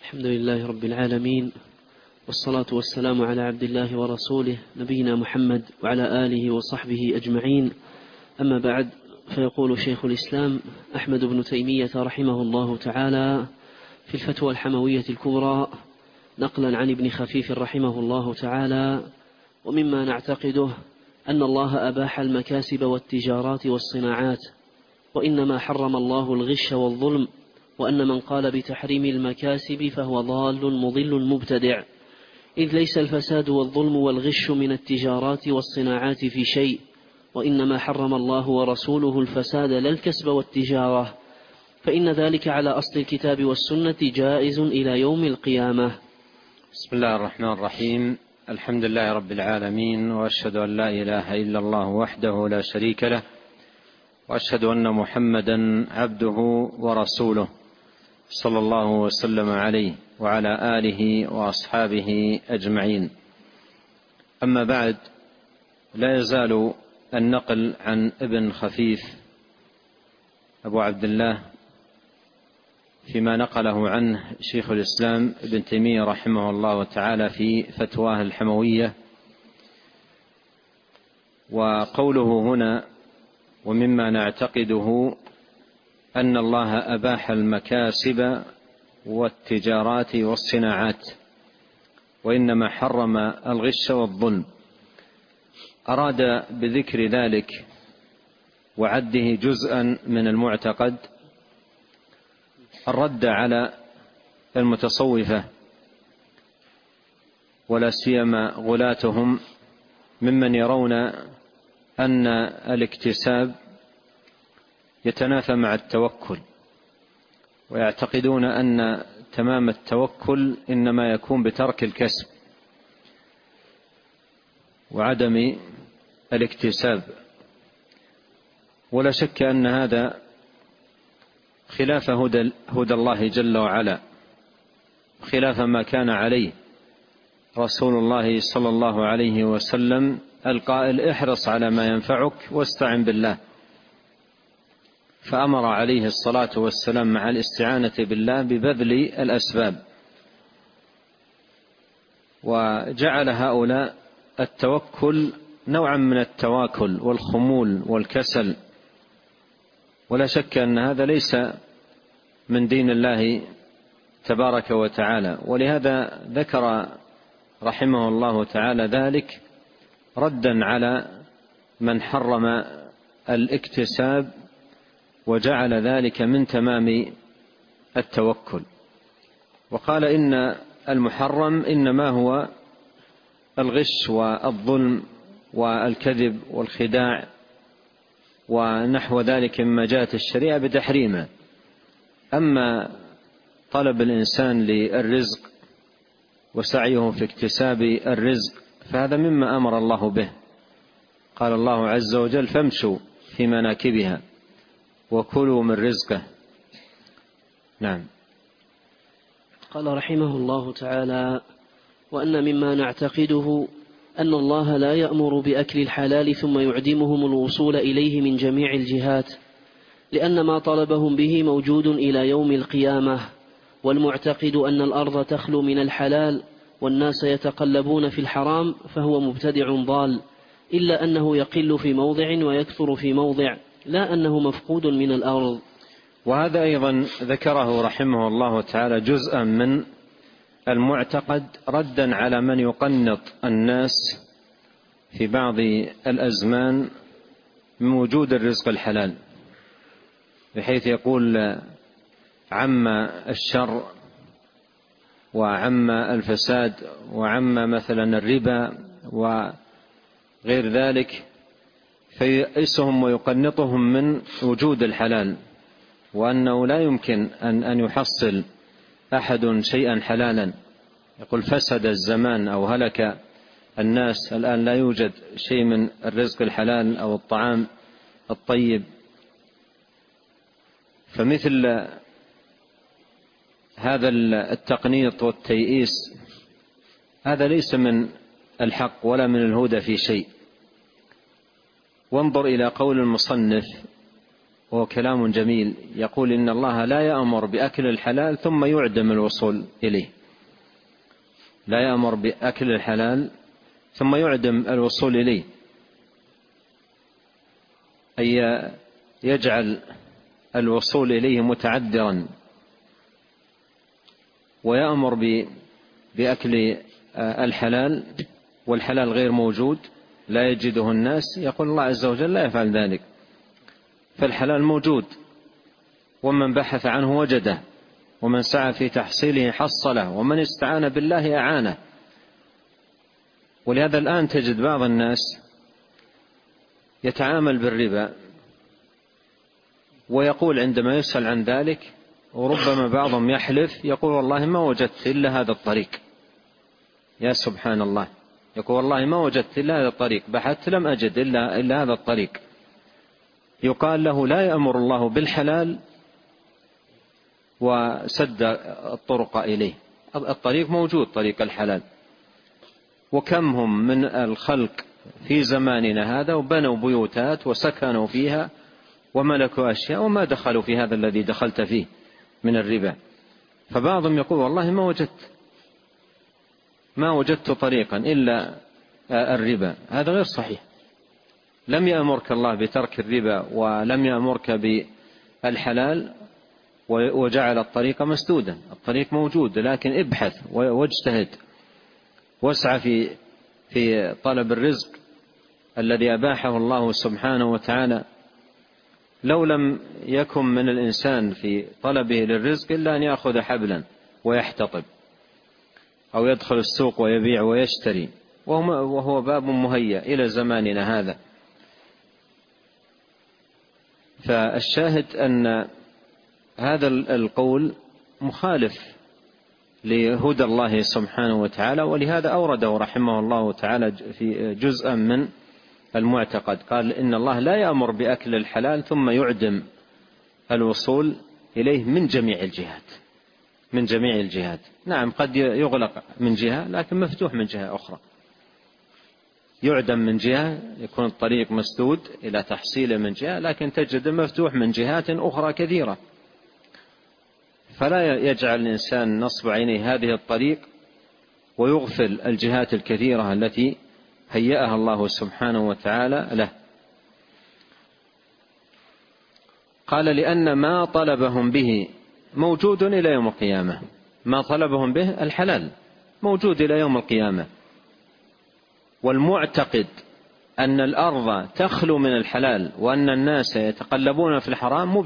الحمد لله رب العالمين، والصلاة والسلام على عبد الله ورسوله نبينا محمد وعلى آله وصحبه أجمعين. أما بعد، فيقول شيخ الإسلام أحمد بن تيمية رحمه الله تعالى في الفتوى الحموية الكبرى نقلا عن ابن خفيف رحمه الله تعالى: ومما نعتقده أن الله أباح المكاسب والتجارات والصناعات، وإنما حرم الله الغش والظلم، وأن من قال بتحريم المكاسب فهو ضال مضل مبتدع، إذ ليس الفساد والظلم والغش من التجارات والصناعات في شيء، وإنما حرم الله ورسوله الفساد لا الكسب والتجارة، فإن ذلك على أصل الكتاب والسنة جائز إلى يوم القيامة. بسم الله الرحمن الرحيم. الحمد لله رب العالمين، وأشهد أن لا إله إلا الله وحده لا شريك له، وأشهد أن محمدا عبده ورسوله صلى الله وسلم عليه وعلى آله وأصحابه أجمعين. أما بعد، لا يزال النقل عن ابن خفيف أبو عبد الله فيما نقله عنه شيخ الإسلام ابن تيمية رحمه الله تعالى في فتواه الحموية. وقوله هنا: ومما نعتقده أن الله أباح المكاسب والتجارات والصناعات، وإنما حرم الغش والظلم، أراد بذكر ذلك وعده جزءا من المعتقد الرد على المتصوفة، ولا سيما غلاتهم، ممن يرون أن الاكتساب يتنافى مع التوكل، ويعتقدون أن تمام التوكل إنما يكون بترك الكسب وعدم الاكتساب. ولا شك أن هذا خلاف هدى الله جل وعلا، خلاف ما كان عليه رسول الله صلى الله عليه وسلم القائل: احرص على ما ينفعك واستعن بالله. فأمر عليه الصلاة والسلام مع الاستعانة بالله ببذل الأسباب، وجعل هؤلاء التوكل نوعا من التواكل والخمول والكسل. ولا شك أن هذا ليس من دين الله تبارك وتعالى، ولهذا ذكر رحمه الله تعالى ذلك ردا على من حرم الاكتساب وجعل ذلك من تمام التوكل، وقال إن المحرم إنما هو الغش والظلم والكذب والخداع ونحو ذلك مما جاءت الشريعة بتحريمه. أما طلب الإنسان للرزق وسعيه في اكتساب الرزق فهذا مما أمر الله به، قال الله عز وجل: فامشوا في مناكبها وكلوا من رزقه. نعم. قال رحمه الله تعالى: وأن مما نعتقده أن الله لا يأمر بأكل الحلال ثم يعدمهم الوصول إليه من جميع الجهات، لأن ما طلبهم به موجود إلى يوم القيامة، والمعتقد أن الأرض تخلو من الحلال والناس يتقلبون في الحرام فهو مبتدع ضال، إلا أنه يقل في موضع ويكثر في موضع، لا أنه مفقود من الأرض. وهذا أيضا ذكره رحمه الله تعالى جزءا من المعتقد ردا على من يقنط الناس في بعض الأزمان من وجود الرزق الحلال، بحيث يقول: عم الشر وعم الفساد وعم مثلا الربا وغير ذلك، فيئسهم ويقنطهم من وجود الحلال، وأنه لا يمكن أن يحصل أحد شيئا حلالا. يقول: فسد الزمان أو هلك الناس، الآن لا يوجد شيء من الرزق الحلال أو الطعام الطيب. فمثل هذا التقنيط والتيئيس هذا ليس من الحق ولا من الهدى في شيء. وانظر إلى قول المصنف وهو كلام جميل، يقول إن الله لا يأمر بأكل الحلال ثم يعدم الوصول إليه. لا يأمر بأكل الحلال ثم يعدم الوصول إليه، أي يجعل الوصول إليه متعذرا، ويأمر بأكل الحلال والحلال غير موجود لا يجده الناس. يقول الله عز وجل لا يفعل ذلك، فالحلال موجود، ومن بحث عنه وجده، ومن سعى في تحصيله حصله، ومن استعان بالله أعانه. ولهذا الآن تجد بعض الناس يتعامل بالربا ويقول عندما يسأل عن ذلك، وربما بعضهم يحلف يقول والله ما وجدت إلا هذا الطريق. يا سبحان الله، يقول والله ما وجدت إلا هذا الطريق، بحثت لم أجد إلا هذا الطريق. يقال له لا يأمر الله بالحلال وسد الطرق إليه، الطريق موجود، طريق الحلال. وكم هم من الخلق في زماننا هذا وبنوا بيوتات وسكنوا فيها وملكوا أشياء وما دخلوا في هذا الذي دخلت فيه من الربا. فبعضهم يقول والله ما وجدت طريقا إلا الربا. هذا غير صحيح. لم يأمرك الله بترك الربا ولم يأمرك بالحلال وجعل الطريق مسدودا. الطريق موجود، لكن ابحث واجتهد واسعى في طلب الرزق الذي أباحه الله سبحانه وتعالى. لو لم يكن من الإنسان في طلبه للرزق إلا أن يأخذ حبلا ويحتطب، أو يدخل السوق ويبيع ويشتري، وهو باب مهيأ إلى زماننا هذا. فالشاهد أن هذا القول مخالف لهدى الله سبحانه وتعالى، ولهذا أورده رحمه الله تعالى في جزءا من المعتقد، قال إن الله لا يأمر بأكل الحلال ثم يعدم الوصول إليه من جميع الجهات. من جميع الجهات، نعم، قد يغلق من جهة لكن مفتوح من جهة أخرى. يعدم من جهة، يكون الطريق مسدود إلى تحصيله من جهة، لكن تجد مفتوح من جهات أخرى كثيرة. فلا يجعل الإنسان نصب عينيه هذه الطريق ويغفل الجهات الكثيرة التي هيأها الله سبحانه وتعالى له. قال لأن ما طلبهم به موجود إلى يوم القيامة. ما طلبهم به الحلال موجود إلى يوم القيامة. والمعتقد أن الأرض تخلو من الحلال وأن الناس يتقلبون في الحرام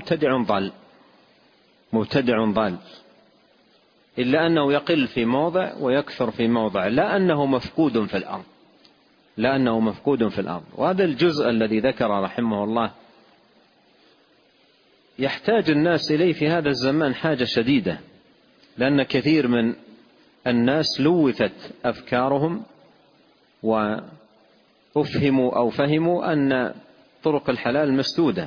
مبتدع ضال، إلا أنه يقل في موضع ويكثر في موضع، لا أنه مفقود في الأرض. وهذا الجزء الذي ذكر رحمه الله يحتاج الناس إليه في هذا الزمان حاجة شديدة، لأن كثير من الناس لوثت أفكارهم وأفهموا أو فهموا أن طرق الحلال مسدودة،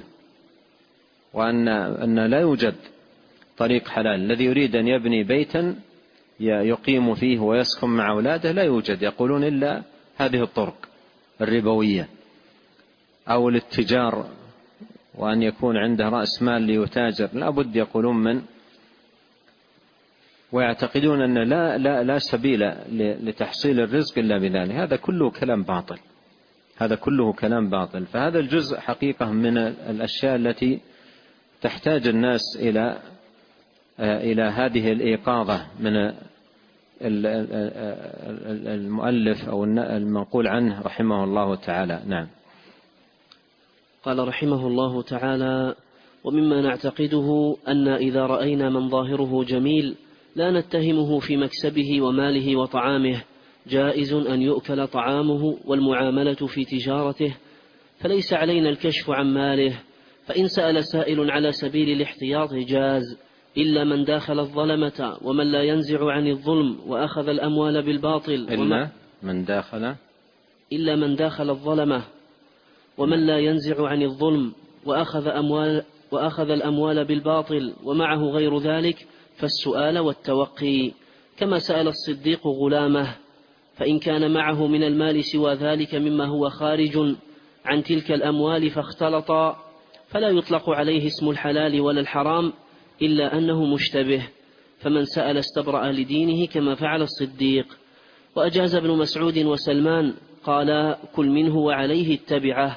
وأن لا يوجد طريق حلال. الذي يريد أن يبني بيتا يقيم فيه ويسكن مع أولاده لا يوجد، يقولون إلا هذه الطرق الربوية، أو للتجار، وأن يكون عنده رأس مال ليتاجر، لا بد يقولون من، ويعتقدون أن لا سبيل لتحصيل الرزق إلا بذلك. هذا كله كلام باطل. فهذا الجزء حقيقة من الأشياء التي تحتاج الناس إلى هذه الإيقاظة من المؤلف أو المنقول عنه رحمه الله تعالى. نعم. قال رحمه الله تعالى: ومما نعتقده أن إذا رأينا من ظاهره جميل لا نتهمه في مكسبه وماله وطعامه، جائز أن يؤكل طعامه والمعاملة في تجارته، فليس علينا الكشف عن ماله. فإن سأل سائل على سبيل الاحتياط جاز، إلا من داخل الظلمة ومن لا ينزع عن الظلم وأخذ الأموال بالباطل. إلا من داخل الظلمة ومن لا ينزع عن الظلم وأخذ الأموال بالباطل ومعه غير ذلك، فالسؤال والتوقي، كما سأل الصديق غلامه. فإن كان معه من المال سوى ذلك مما هو خارج عن تلك الأموال فاختلط، فلا يطلق عليه اسم الحلال ولا الحرام إلا أنه مشتبه، فمن سأل استبرأ لدينه كما فعل الصديق. وأجاز ابن مسعود وسلمان قالا: كل منه وعليه اتبعه،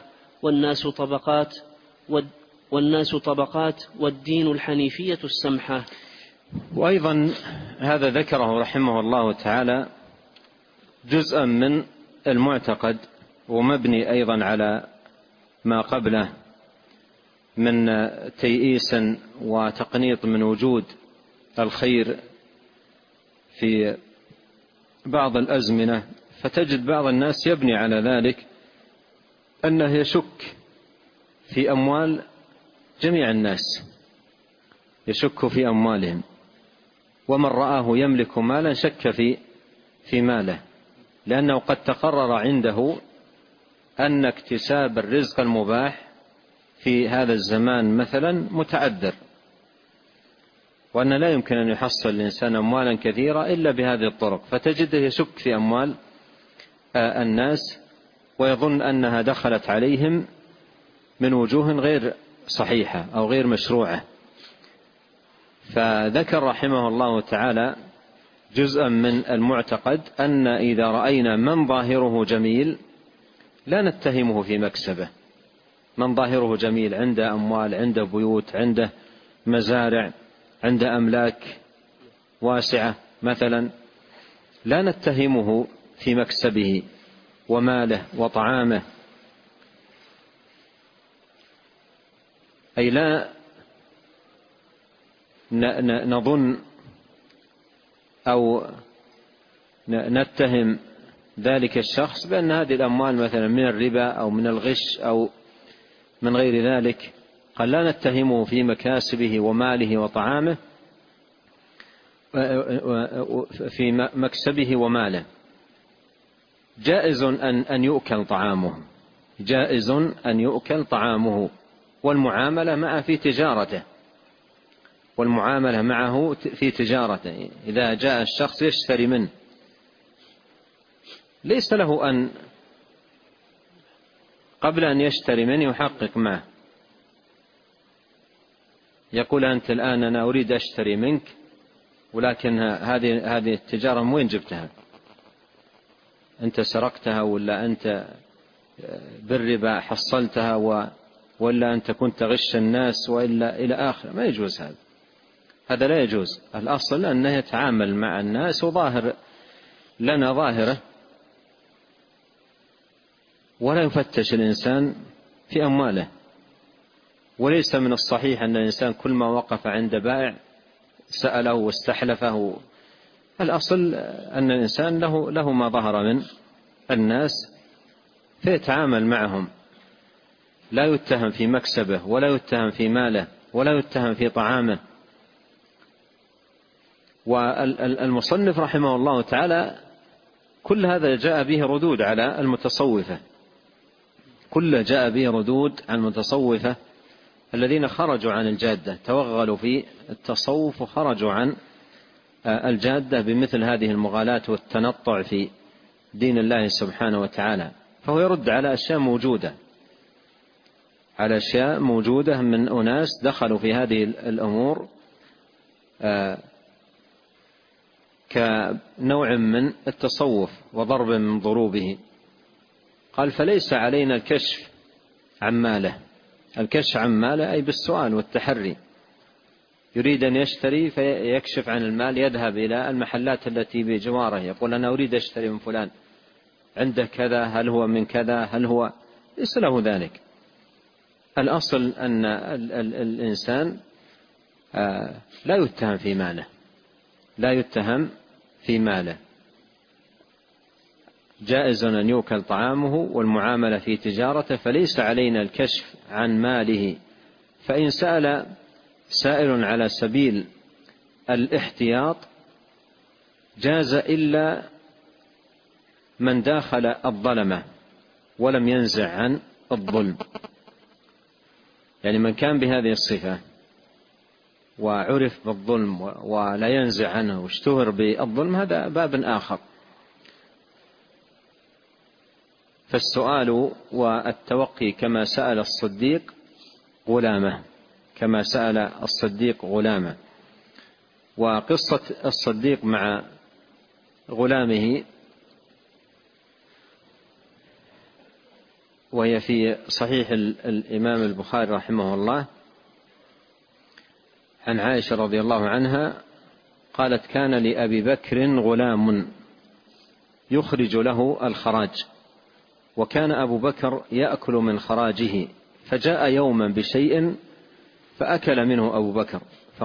والناس طبقات والدين الحنيفية السمحة. وأيضا هذا ذكره رحمه الله تعالى جزءا من المعتقد، ومبني أيضا على ما قبله من تيئيس وتقنيط من وجود الخير في بعض الأزمنة. فتجد بعض الناس يبني على ذلك أنه يشك في أموال جميع الناس، يشك في أموالهم، ومن رآه يملك مالا شك في ماله، لأنه قد تقرر عنده أن اكتساب الرزق المباح في هذا الزمان مثلا متعذر، وأن لا يمكن أن يحصل الإنسان أموالا كثيرة إلا بهذه الطرق. فتجده يشك في أموال الناس ويظن أنها دخلت عليهم من وجوه غير صحيحة أو غير مشروعة. فذكر رحمه الله تعالى جزءا من المعتقد أن إذا رأينا من ظاهره جميل لا نتهمه في مكسبه. من ظاهره جميل، عنده أموال، عنده بيوت، عنده مزارع، عنده أملاك واسعة مثلا، لا نتهمه في مكسبه وماله وطعامه، أي لا نظن أو نتهم ذلك الشخص بأن هذه الأموال مثلا من الربا أو من الغش أو من غير ذلك. قال لا نتهمه في مكاسبه وماله وطعامه، في مكسبه وماله. جائز أن يؤكل طعامه، جائز أن يؤكل طعامه، والمعاملة معه في تجارته، والمعاملة معه في تجارته. إذا جاء الشخص يشتري منه ليس له أن قبل أن يشتري منه يحقق معه، يقول أنت الآن أنا أريد أشتري منك، ولكن هذه التجارة من وين جبتها؟ أنت سرقتها ولا أنت بالربا حصلتها ولا أنت كنت غش الناس وإلا إلى آخر. ما يجوز هذا لا يجوز. الأصل أنه يتعامل مع الناس وظاهر لنا ظاهره، ولا يفتش الإنسان في أمواله. وليس من الصحيح أن الإنسان كل ما وقف عند بائع سأله واستحلفه. الأصل أن الإنسان له ما ظهر من الناس فيتعامل معهم، لا يتهم في مكسبه ولا يتهم في ماله ولا يتهم في طعامه. والمصنف رحمه الله تعالى كل هذا جاء به ردود على المتصوفة، كل جاء به ردود عن المتصوفة الذين خرجوا عن الجادة، توغلوا في التصوف وخرجوا عن الجادة بمثل هذه المغالاة والتنطع في دين الله سبحانه وتعالى. فهو يرد على أشياء موجودة، على أشياء موجودة من أناس دخلوا في هذه الأمور كنوع من التصوف وضرب من ضروبه. قال فليس علينا الكشف عن ماله. الكشف عن ماله أي بالسؤال والتحري. يريد أن يشتري فيكشف عن المال، يذهب إلى المحلات التي بجواره يقول أنا أريد أشتري من فلان، عنده كذا، هل هو من كذا، هل هو، ليس له ذلك. الأصل أن الإنسان لا يتهم في ماله، لا يتهم في ماله. جائز أن يؤكل طعامه والمعاملة في تجارته، فليس علينا الكشف عن ماله. فإن سأل سائل على سبيل الاحتياط جاز إلا من داخل الظلمة ولم ينزع عن الظلم. يعني من كان بهذه الصفة وعرف بالظلم ولا ينزع عنه واشتهر بالظلم هذا باب آخر. فالسؤال والتوقي كما سأل الصديق غلامه كما سأل الصديق غلامه. وقصة الصديق مع غلامه وهي في صحيح الإمام البخاري رحمه الله عن عائشة رضي الله عنها قالت: كان لأبي بكر غلام يخرج له الخراج، وكان أبو بكر يأكل من خراجه، فجاء يوما بشيء فأكل منه أبو بكر،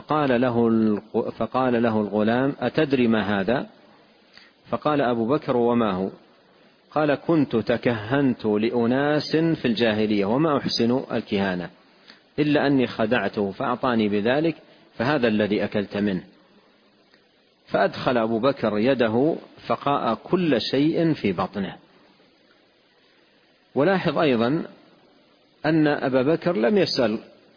فقال له الغلام: أتدري ما هذا؟ فقال أبو بكر: وما هو؟ قال: كنت تكهنت لأناس في الجاهلية وما أحسن الكهانة إلا أني خدعته فأعطاني بذلك، فهذا الذي أكلت منه. فأدخل أبو بكر يده فقاء كل شيء في بطنه. ولاحظ أيضا أن أبا بكر لم يسأل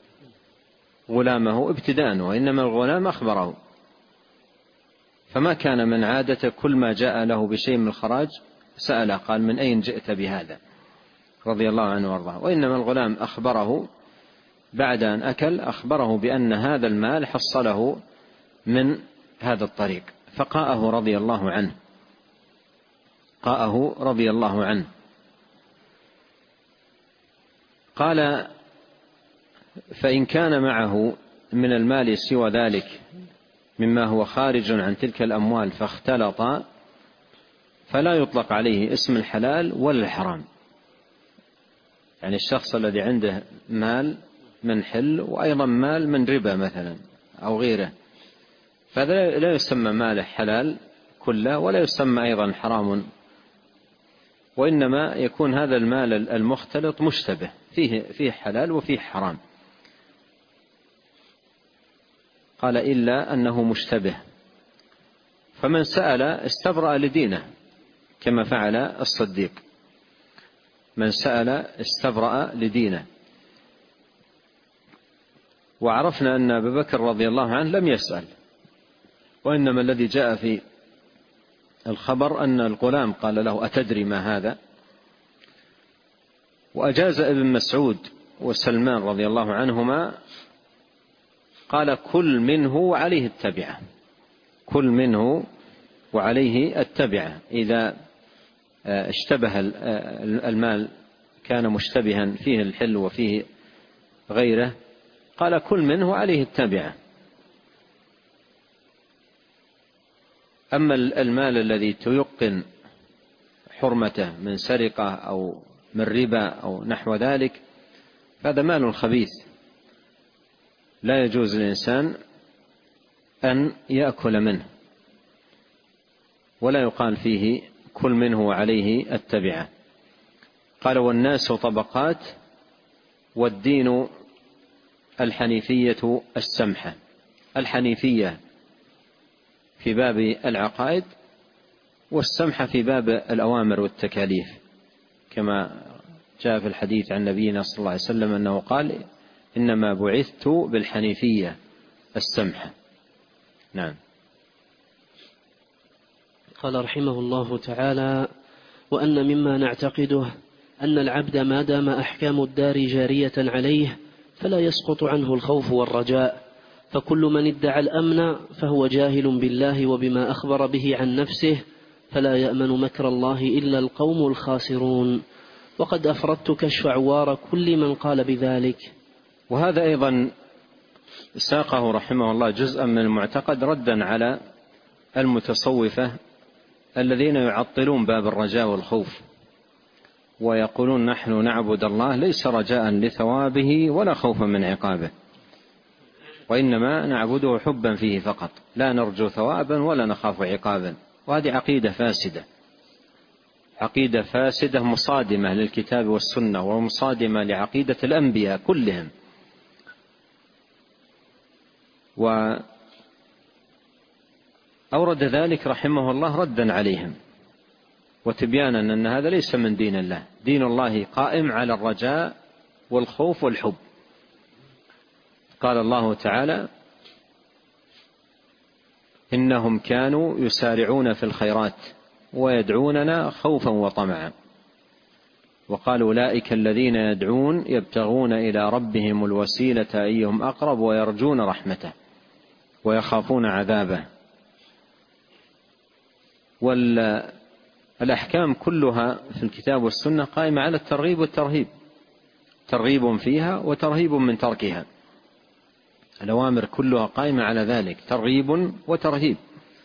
غلامه ابتداء، وإنما الغلام أخبره، فما كان من عادة كل ما جاء له بشيء من الخراج سأله قال: من أين جئت بهذا؟ رضي الله عنه وارضاه. وإنما الغلام أخبره بعد أن أكل، أخبره بأن هذا المال حصله من هذا الطريق، فقاءه رضي الله عنه، قاءه رضي الله عنه. قال: فإن كان معه من المال سوى ذلك مما هو خارج عن تلك الأموال فاختلط، فلا يطلق عليه اسم الحلال ولا الحرام. يعني الشخص الذي عنده مال من حل وأيضا مال من ربا مثلا أو غيره، فهذا لا يسمى ماله حلال كله ولا يسمى أيضا حرام، وإنما يكون هذا المال المختلط مشتبه، فيه حلال وفيه حرام. قال: إلا أنه مشتبه، فمن سأل استبرأ لدينه كما فعل الصديق، من سأل استبرأ لدينه. وعرفنا أن أبا بكر رضي الله عنه لم يسأل، وإنما الذي جاء في الخبر أن الغلام قال له: أتدري ما هذا؟ وأجاز ابن مسعود وسلمان رضي الله عنهما، قال: كل منه وعليه التبعة، كل منه وعليه التبعة. إذا اشتبه المال كان مشتبها فيه الحل وفيه غيره، قال: كل منه وعليه التبعة. أما المال الذي تيقن حرمته من سرقة أو من ربا أو نحو ذلك، فهذا مال خبيث لا يجوز للإنسان أن يأكل منه، ولا يقال فيه كل منه وعليه التبعة. قال: والناس طبقات، والدين الحنيفية السمحة. الحنيفية في باب العقائد، والسمحة في باب الأوامر والتكاليف، كما جاء في الحديث عن نبينا صلى الله عليه وسلم أنه قال: إنما بعثت بالحنيفية السمحة. نعم. قال رحمه الله تعالى: وأن مما نعتقده أن العبد ما دام أحكام الدار جارية عليه فلا يسقط عنه الخوف والرجاء، فكل من ادعى الأمن فهو جاهل بالله وبما أخبر به عن نفسه، فلا يأمن مكر الله إلا القوم الخاسرون. وقد أفردت كشف عوار كل من قال بذلك. وهذا أيضا ساقه رحمه الله جزءا من المعتقد ردا على المتصوفة الذين يعطلون باب الرجاء والخوف، ويقولون: نحن نعبد الله ليس رجاء لثوابه ولا خوفا من عقابه، وإنما نعبده حبا فيه فقط، لا نرجو ثوابا ولا نخاف عقابا. وهذه عقيدة فاسدة، عقيدة فاسدة مصادمة للكتاب والسنة، ومصادمة لعقيدة الأنبياء كلهم. وأورد ذلك رحمه الله ردا عليهم وتبيانا أن هذا ليس من دين الله. دين الله قائم على الرجاء والخوف والحب. قال الله تعالى: إنهم كانوا يسارعون في الخيرات ويدعوننا خوفا وطمعا. وقال أولئك الذين يدعون يبتغون إلى ربهم الوسيلة أيهم أقرب ويرجون رحمته ويخافون عذابه. والأحكام كلها في الكتاب والسنة قائمة على الترغيب والترهيب، ترغيب فيها وترهيب من تركها. الأوامر كلها قائمة على ذلك، ترغيب وترهيب.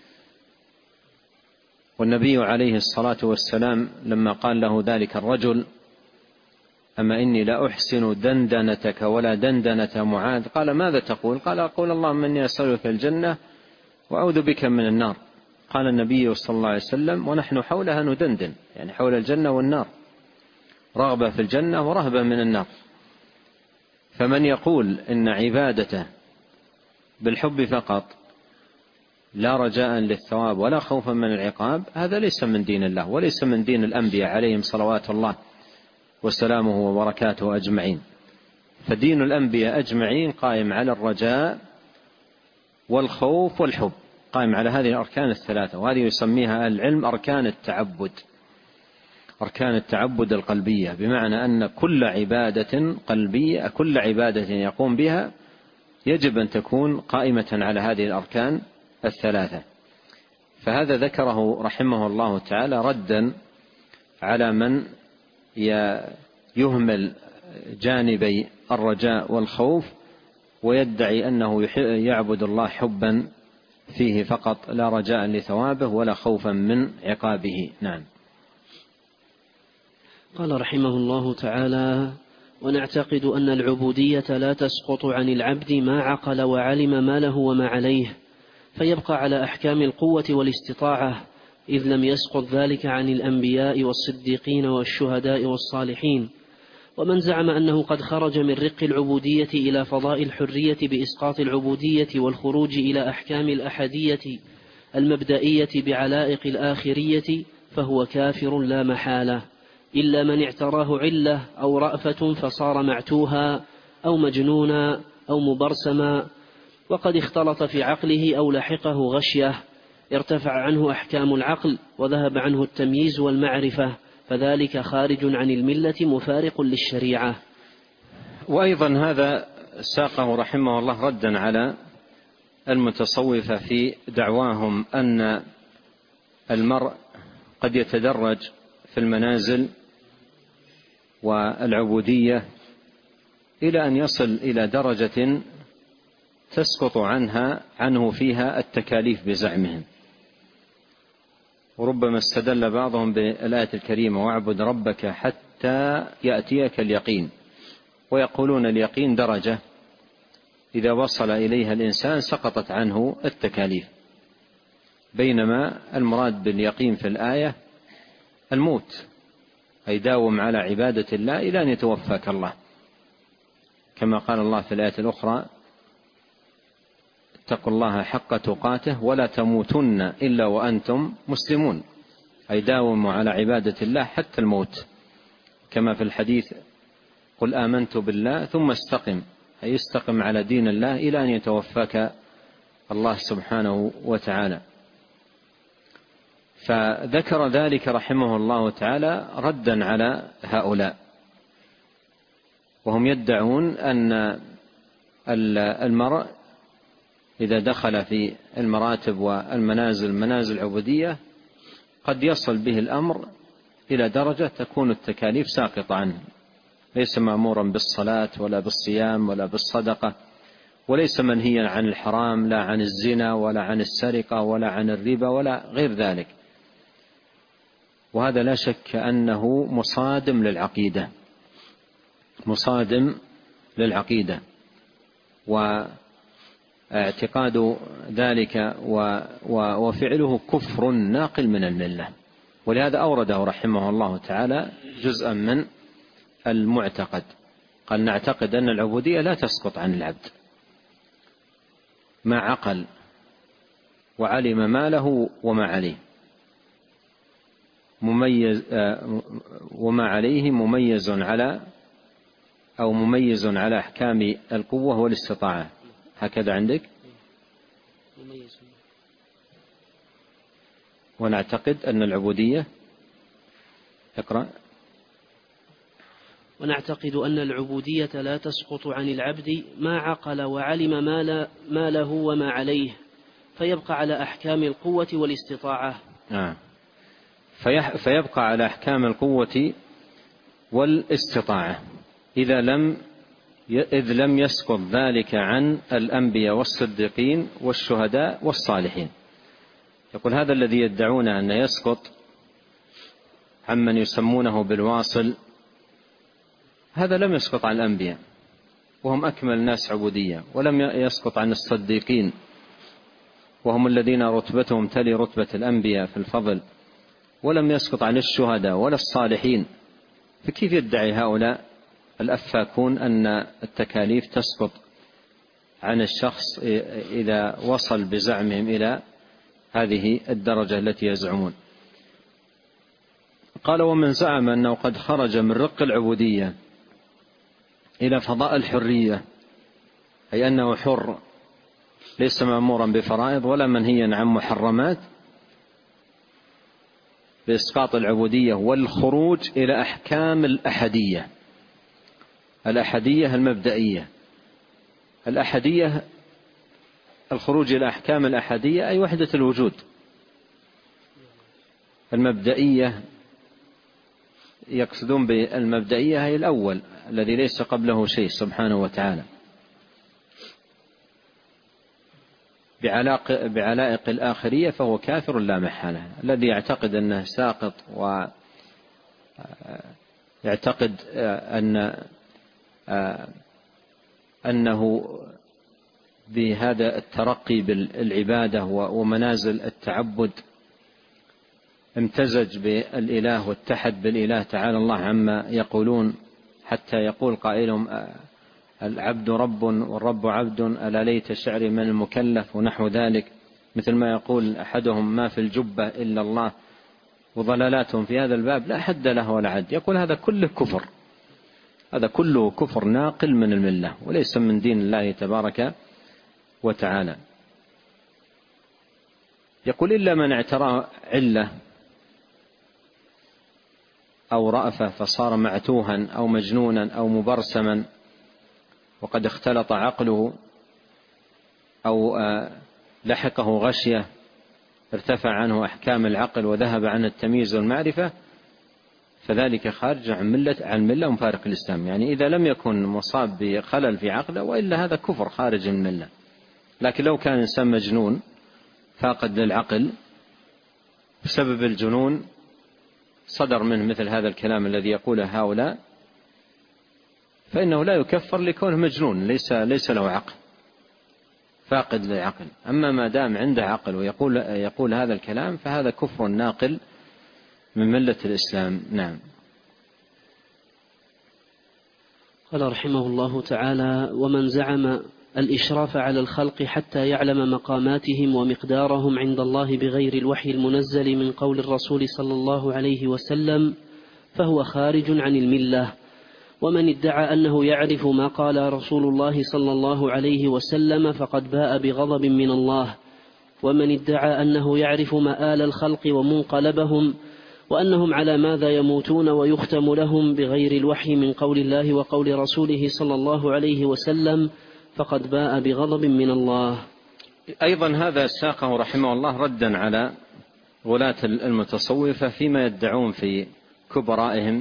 والنبي عليه الصلاة والسلام لما قال له ذلك الرجل: أما إني لا أحسن دندنتك ولا دندنة معاذ، قال: ماذا تقول؟ قال: أقول اللهم إني أسألك الجنة وأعوذ بك من النار. قال النبي صلى الله عليه وسلم: ونحن حولها ندندن، يعني حول الجنة والنار، رغبة في الجنة ورهبة من النار. فمن يقول إن عبادته بالحب فقط لا رجاء للثواب ولا خوفا من العقاب، هذا ليس من دين الله وليس من دين الأنبياء عليهم صلوات الله وسلامه وبركاته أجمعين. فدين الأنبياء أجمعين قائم على الرجاء والخوف والحب، قائم على هذه الأركان الثلاثة، وهذه يسميها العلم أركان التعبد، أركان التعبد القلبية، بمعنى أن كل عبادة قلبية، كل عبادة يقوم بها يجب أن تكون قائمة على هذه الأركان الثلاثة. فهذا ذكره رحمه الله تعالى ردا على من يهمل جانبي الرجاء والخوف ويدعي أنه يعبد الله حبا فيه فقط، لا رجاء لثوابه ولا خوفا من عقابه. نعم. قال رحمه الله تعالى: ونعتقد أن العبودية لا تسقط عن العبد ما عقل وعلم ما له وما عليه، فيبقى على أحكام القوة والاستطاعة، إذ لم يسقط ذلك عن الأنبياء والصديقين والشهداء والصالحين. ومن زعم أنه قد خرج من رق العبودية إلى فضاء الحرية بإسقاط العبودية والخروج إلى أحكام الأحدية المبدئية بعلائق الآخرية فهو كافر لا محالة، إلا من اعتراه علة أو رأفة فصار معتوها أو مجنونا أو مبرسما، وقد اختلط في عقله أو لحقه غشية ارتفع عنه أحكام العقل وذهب عنه التمييز والمعرفة، فذلك خارج عن الملة مفارق للشريعة. وأيضا هذا ساقه رحمه الله ردا على المتصوفة في دعواهم أن المرء قد يتدرج في المنازل والعبودية إلى أن يصل إلى درجة تسقط عنه فيها التكاليف بزعمهم. وربما استدل بعضهم بالآية الكريمة: واعبد ربك حتى يأتيك اليقين، ويقولون اليقين درجة إذا وصل إليها الإنسان سقطت عنه التكاليف، بينما المراد باليقين في الآية الموت، أي داوم على عبادة الله إلى أن يتوفاك الله، كما قال الله في الآية الأخرى: اتقوا الله حق تقاته ولا تموتن إلا وأنتم مسلمون، أي داوموا على عبادة الله حتى الموت، كما في الحديث: قل آمنت بالله ثم استقم، أي استقم على دين الله إلى أن يتوفاك الله سبحانه وتعالى. فذكر ذلك رحمه الله تعالى ردا على هؤلاء، وهم يدعون أن المرء إذا دخل في المراتب والمنازل منازل العبودية قد يصل به الأمر إلى درجة تكون التكاليف ساقطة عنه، ليس مأمورا بالصلاة ولا بالصيام ولا بالصدقة، وليس منهيا عن الحرام، لا عن الزنا ولا عن السرقة ولا عن الربا ولا غير ذلك. وهذا لا شك أنه مصادم للعقيدة، مصادم للعقيدة، واعتقاد ذلك وفعله كفر ناقل من الملة. ولهذا أورده رحمه الله تعالى جزءا من المعتقد، قال: نعتقد أن العبودية لا تسقط عن العبد ما عقل وعلم ما له وما عليه، وما عليه مميز على أو مميز على أحكام القوة والاستطاعة. هكذا عندك؟ ونعتقد أن العبودية، اقرأ. ونعتقد أن العبودية لا تسقط عن العبد ما عقل وعلم ما له وما عليه، فيبقى على أحكام القوة والاستطاعة. فيبقى على أحكام القوة والاستطاعة إذ لم يسقط ذلك عن الأنبياء والصديقين والشهداء والصالحين. يقول هذا الذي يدعون أن يسقط عمن يسمونه بالواصل، هذا لم يسقط عن الأنبياء وهم أكمل الناس عبودية، ولم يسقط عن الصديقين وهم الذين رتبتهم تلي رتبة الأنبياء في الفضل، ولم يسقط عن الشهداء ولا الصالحين. فكيف يدعي هؤلاء الأفاكون أن التكاليف تسقط عن الشخص إذا وصل بزعمهم إلى هذه الدرجة التي يزعمون؟ قال ومن زعم أنه قد خرج من رق العبودية إلى فضاء الحرية، أي أنه حر ليس مأمورا بفرائض ولا منهيا عن محرمات، بإسقاط العبودية والخروج إلى أحكام الأحدية المبدئية. الأحدية الخروج إلى أحكام الأحدية أي وحدة الوجود. المبدئية يقصدون بالمبدئية هي الأول الذي ليس قبله شيء سبحانه وتعالى، بعلائق الآخرية فهو كافر لا محالة. الذي يعتقد أنه ساقط ويعتقد أنه بهذا الترقي بالعبادة ومنازل التعبد امتزج بالإله واتحد بالإله تعالى الله عما يقولون، حتى يقول قائلهم العبد رب والرب عبد، ألا ليت شعري من المكلف ونحو ذلك، مثل ما يقول أحدهم ما في الجبة إلا الله. وضلالاتهم في هذا الباب لا حد له ولا عد. يقول هذا كله كفر، هذا كله كفر ناقل من الملة وليس من دين الله تبارك وتعالى. يقول إلا من اعترى علة أو رأفة فصار معتوها أو مجنونا أو مبرسما وقد اختلط عقله أو لحقه غشية ارتفع عنه أحكام العقل وذهب عنه التمييز والمعرفة، فذلك خارج عن ملة مفارق الإسلام. يعني إذا لم يكن مصاب بخلل في عقله وإلا هذا كفر خارج من ملة. لكن لو كان إنسان مجنون فاقد للعقل بسبب الجنون صدر منه مثل هذا الكلام الذي يقوله هؤلاء، فإنه لا يكفر لكونه مجنون ليس له عقل فاقد للعقل. أما ما دام عنده عقل ويقول هذا الكلام فهذا كفر ناقل من ملة الإسلام. نعم. قال رحمه الله تعالى ومن زعم الإشراف على الخلق حتى يعلم مقاماتهم ومقدارهم عند الله بغير الوحي المنزل من قول الرسول صلى الله عليه وسلم فهو خارج عن الملة. ومن ادعى أنه يعرف ما قال رسول الله صلى الله عليه وسلم فقد باء بغضب من الله. ومن ادعى أنه يعرف مآل الخلق ومنقلبهم وأنهم على ماذا يموتون ويختم لهم بغير الوحي من قول الله وقول رسوله صلى الله عليه وسلم فقد باء بغضب من الله. أيضا هذا ساقه رحمه الله ردا على غلاة المتصوفة فيما يدعون في كبرائهم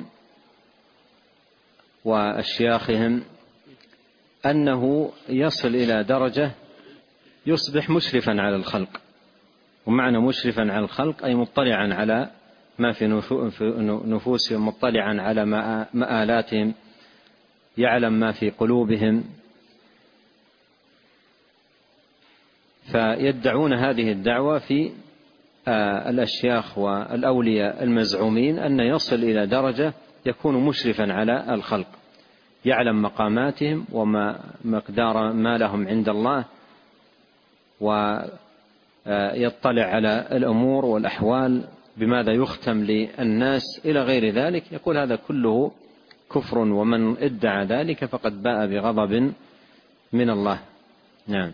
وأشياخهم أنه يصل إلى درجة يصبح مشرفا على الخلق. ومعنى مشرفا على الخلق أي مطلعا على ما في نفوسهم، مطلعا على مآلاتهم، يعلم ما في قلوبهم. فيدعون هذه الدعوة في الأشياخ والأولياء المزعومين أن يصل إلى درجة يكون مشرفا على الخلق، يعلم مقاماتهم وما مقدار ما لهم عند الله، ويطلع على الأمور والأحوال بماذا يختم للناس إلى غير ذلك. يقول هذا كله كفر، ومن ادعى ذلك فقد باء بغضب من الله. نعم.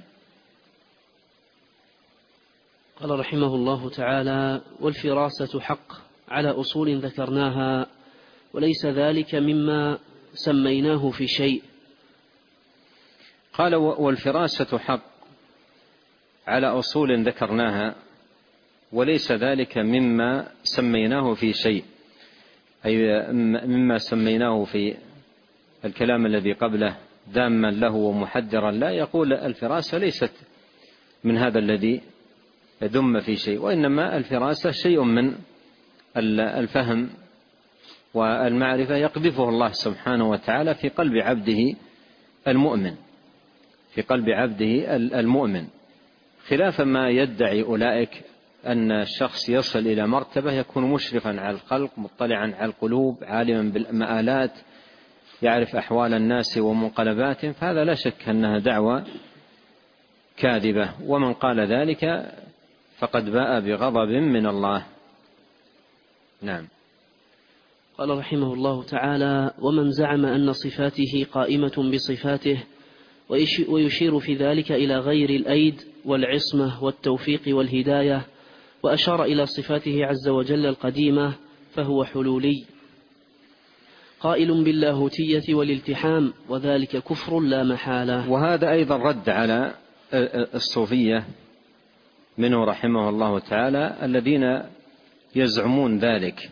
قال رحمه الله تعالى والفراسة حق على أصول ذكرناها، وليس ذلك مما سميناه في شيء. قال والفراسة حق على أصول ذكرناها، وليس ذلك مما سميناه في شيء، أي مما سميناه في الكلام الذي قبله ذاما له ومحدرا لا. يقول الفراسة ليست من هذا الذي ذم في شيء، وإنما الفراسة شيء من الفهم والمعرفة يقذفه الله سبحانه وتعالى في قلب عبده المؤمن، في قلب عبده المؤمن، خلاف ما يدعي أولئك أن الشخص يصل إلى مرتبة يكون مشرفا على الخلق، مطلعا على القلوب، عالما بالمآلات، يعرف أحوال الناس ومنقلباتهم. فهذا لا شك أنها دعوة كاذبة، ومن قال ذلك فقد باء بغضب من الله. نعم. قال رحمه الله تعالى: ومن زعم أن صفاته قائمة بصفاته ويشير في ذلك إلى غير الأيد والعصمة والتوفيق والهداية، وأشار إلى صفاته عز وجل القديمة، فهو حلولي قائل باللاهوتية والالتحام، وذلك كفر لا محالة. وهذا أيضا رد على الصوفية منه رحمه الله تعالى الذين يزعمون ذلك،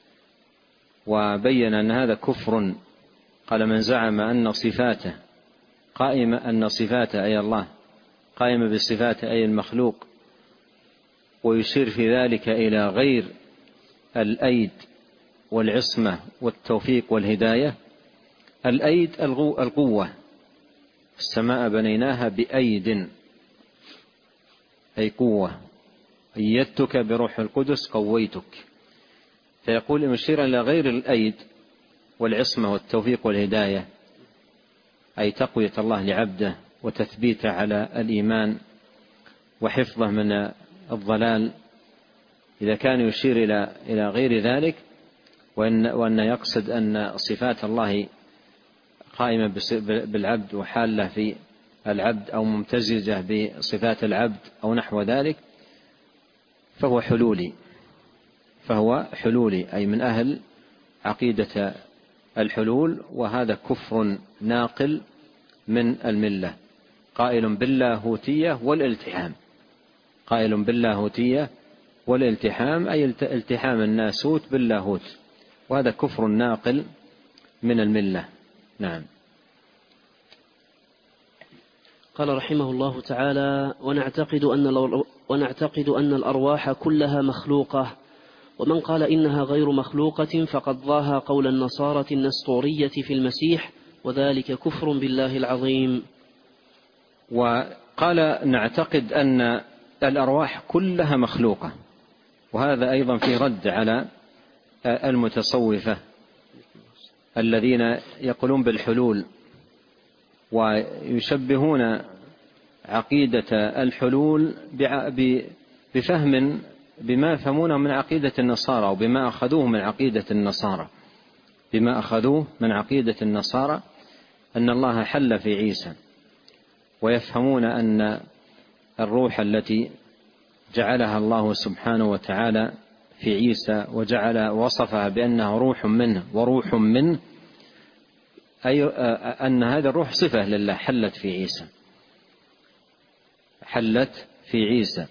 وبين أن هذا كفر. قال: من زعم أن صفاته قائمة، أن صفاته أي الله قائمة بصفاته أي المخلوق، ويشير في ذلك إلى غير الأيد والعصمة والتوفيق والهداية. الأيد القوة، السماء بنيناها بأيد أي قوة، أيدتك بروح القدس قويتك. فيقول مشيرا إلى غير الأيد والعصمة والتوفيق والهداية، أي تقوية الله لعبده وتثبيته على الإيمان وحفظه من الضلال. إذا كان يشير إلى غير ذلك، وأن يقصد أن صفات الله قائمة بالعبد وحالة في العبد أو ممتزجة بصفات العبد أو نحو ذلك، فهو حلولي أي من أهل عقيدة الحلول، وهذا كفر ناقل من الملة، قائل باللاهوتية والالتحام. قائل باللاهوتية والالتحام أي التحام الناسوت باللاهوت، وهذا كفر ناقل من الملة. نعم. قال رحمه الله تعالى: ونعتقد أن الأرواح كلها مخلوقة، ومن قال إنها غير مخلوقة فقد ضاها قول النصارى النسطورية في المسيح، وذلك كفر بالله العظيم. وقال: نعتقد أن الأرواح كلها مخلوقة، وهذا أيضا في رد على المتصوفة الذين يقولون بالحلول، ويشبهون عقيدة الحلول بفهم بما يفهمونه من عقيدة النصارى، وبما أخذوه من عقيدة النصارى، أن الله حل في عيسى، ويفهمون أن الروح التي جعلها الله سبحانه وتعالى في عيسى وصفها بأنها روح منه وروح منه، أي أن هذا الروح صفة لله حلت في عيسى.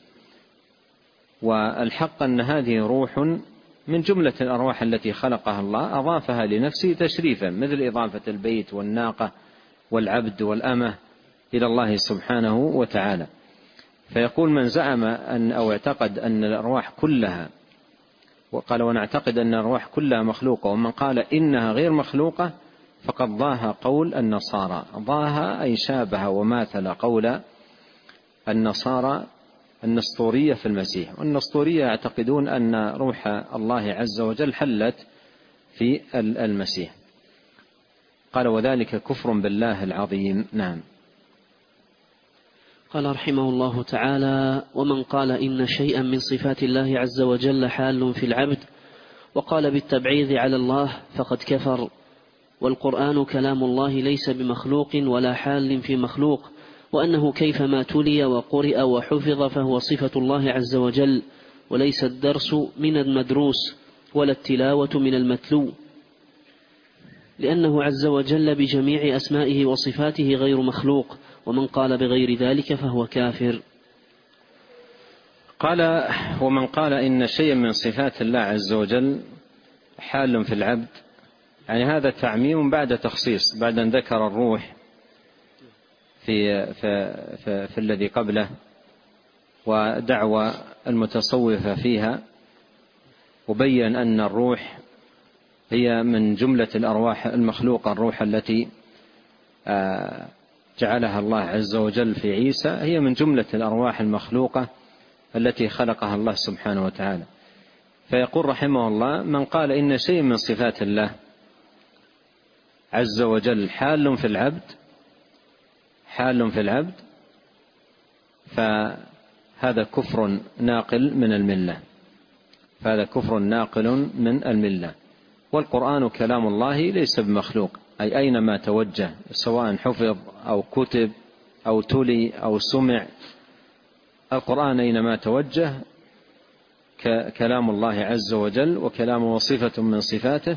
والحق أن هذه روح من جملة الأرواح التي خلقها الله، أضافها لنفسه تشريفا، مثل إضافة البيت والناقة والعبد والأمة إلى الله سبحانه وتعالى. فيقول: من زعم أو اعتقد أن الأرواح كلها، وقال: ونعتقد أن الأرواح كلها مخلوقة، ومن قال إنها غير مخلوقة فقد ضاها قول النصارى. ضاها أي شابه وماثل قول النصارى النسطورية في المسيح. والنسطورية يعتقدون أن روح الله عز وجل حلت في المسيح. قال: وذلك كفر بالله العظيم. نعم. قال رحمه الله تعالى: ومن قال إن شيئا من صفات الله عز وجل حال في العبد وقال بالتبعيض على الله فقد كفر. والقرآن كلام الله ليس بمخلوق ولا حال في مخلوق، وأنه كيفما تلي وقرئ وحفظ فهو صفة الله عز وجل، وليس الدرس من المدروس ولا التلاوة من المتلو، لأنه عز وجل بجميع أسمائه وصفاته غير مخلوق، ومن قال بغير ذلك فهو كافر. قال: ومن قال إن شيئا من صفات الله عز وجل حال في العبد، يعني هذا تعميم بعد تخصيص، بعد أن ذكر الروح في الذي قبله ودعوى المتصوفة فيها، وبين أن الروح هي من جملة الأرواح المخلوقة. الروح التي جعلها الله عز وجل في عيسى هي من جملة الأرواح المخلوقة التي خلقها الله سبحانه وتعالى. فيقول رحمه الله: من قال إن شيء من صفات الله عز وجل حال في العبد فهذا كفر ناقل من الملة. والقرآن كلام الله ليس بمخلوق، أي أينما توجه سواء حفظ أو كتب أو تلي أو سمع، القرآن أينما توجه كلام الله عز وجل، وكلامه صفة من صفاته.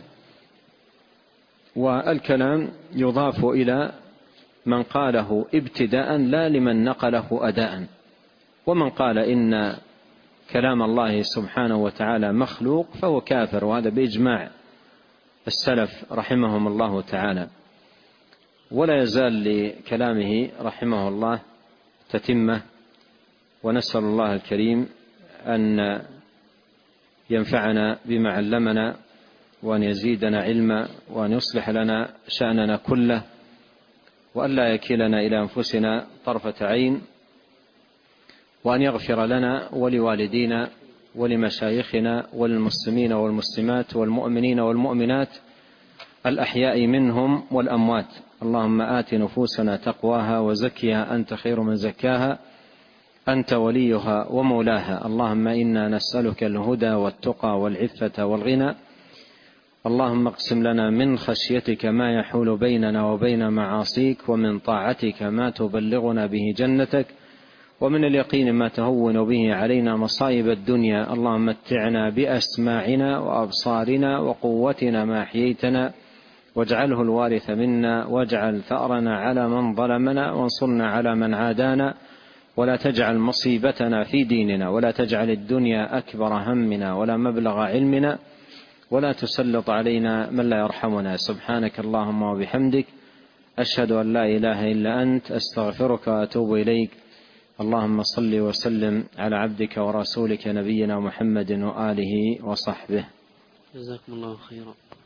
والكلام يضاف إلى من قاله ابتداء لا لمن نقله أداء. ومن قال إن كلام الله سبحانه وتعالى مخلوق فهو كافر، وهذا بإجماع السلف رحمهم الله تعالى. ولا يزال لكلامه رحمه الله تتمة، ونسأل الله الكريم أن ينفعنا بما علمنا، وأن يزيدنا علما، وأن يصلح لنا شأننا كله، وأن لا يكلنا إلى أنفسنا طرفة عين، وأن يغفر لنا ولوالدينا ولمشايخنا وللمسلمين والمسلمات والمؤمنين والمؤمنات الأحياء منهم والأموات. اللهم آت نفوسنا تقواها وزكها أنت خير من زكاها أنت وليها ومولاها. اللهم إنا نسألك الهدى والتقى والعفة والغنى. اللهم اقسم لنا من خشيتك ما يحول بيننا وبين معاصيك، ومن طاعتك ما تبلغنا به جنتك، ومن اليقين ما تهون به علينا مصائب الدنيا. اللهم متعنا بأسماعنا وأبصارنا وقوتنا ما أحييتنا، واجعله الوارث منا، واجعل ثأرنا على من ظلمنا، وانصرنا على من عادانا، ولا تجعل مصيبتنا في ديننا، ولا تجعل الدنيا أكبر همنا ولا مبلغ علمنا، ولا تسلط علينا من لا يرحمنا. سبحانك اللهم وبحمدك، أشهد أن لا إله إلا أنت، أستغفرك وأتوب إليك. اللهم صل وسلم على عبدك ورسولك نبينا محمد وآله وصحبه. جزاكم الله خيرا.